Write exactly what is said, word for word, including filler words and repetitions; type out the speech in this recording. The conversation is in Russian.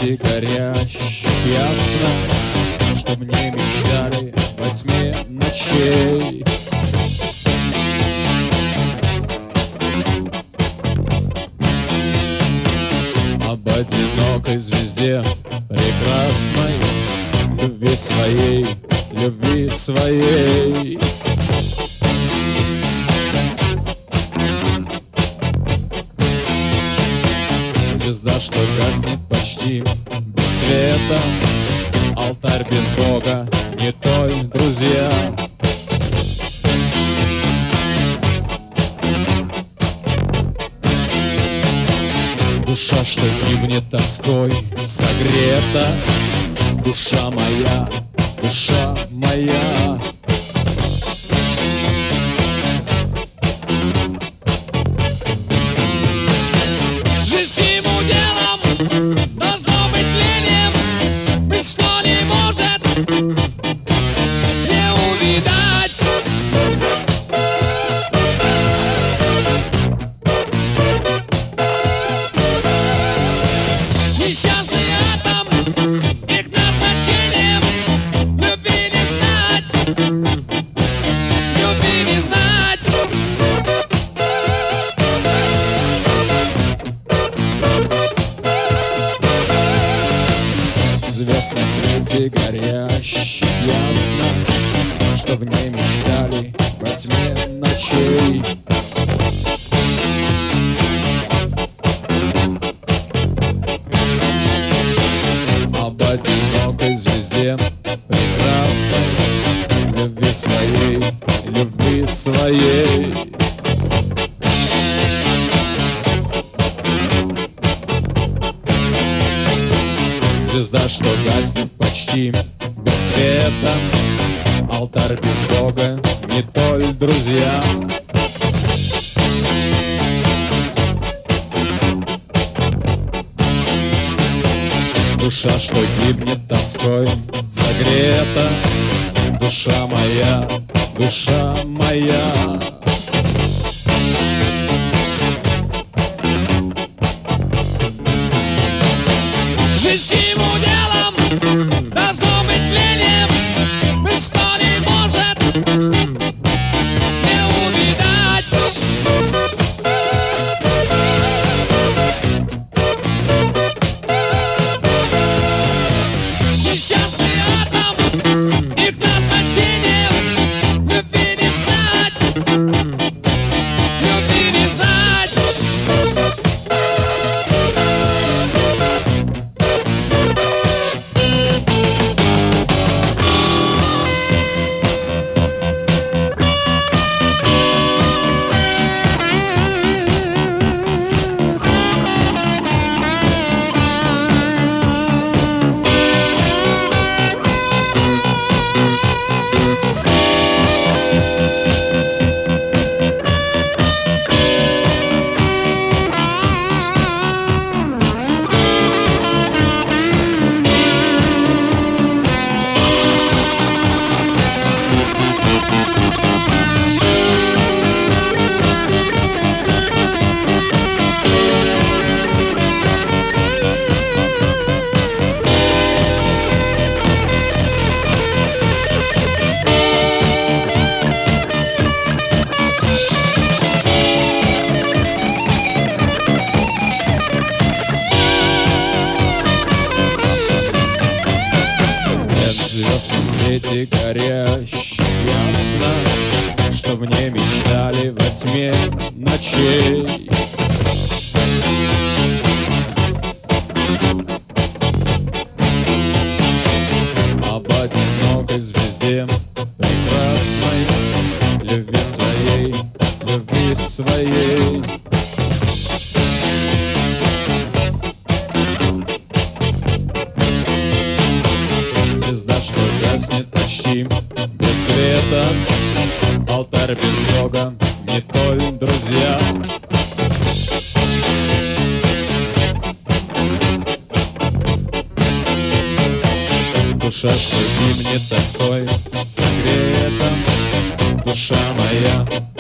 свете горящих ясно, чтоб не мечтали во тьме ночей. Об одинокой звезде прекрасной, любви своей, любви своей. Звезда, что гаснет почти без света, алтарь без Бога, не той, друзья. Душа, что гибнет тоской, согрета. Душа моя, душа моя. Жизнь всему делом должно быть лением, быть что не может не увидать. Несчастный атом, их назначением любви не знать, любви не знать. Звезд на свете горящих ясно, что в ней мечтали во тьме ночей. Об одинокой звезде прекрасной, любви своей, любви своей. Звезда, что гаснет почти без света, алтарь без Бога, не толь, друзья. Душа, что гибнет тоской, согрета. Душа моя, душа моя. Жизнь всему делом должно быть лением, быть что не может не увидать. Несчастный атом, их назначением любви не знать, любви не знать. Звезд на свете горящих ясно, что в ней мечтали во тьме ночей. Об одинокой звезде прекрасной, любви своей, любви своей. Звезда, что гаснет почти без света, алтарь без Бога, не толь, друзья. Душа, что гибнет тоской, согрета. Душа моя,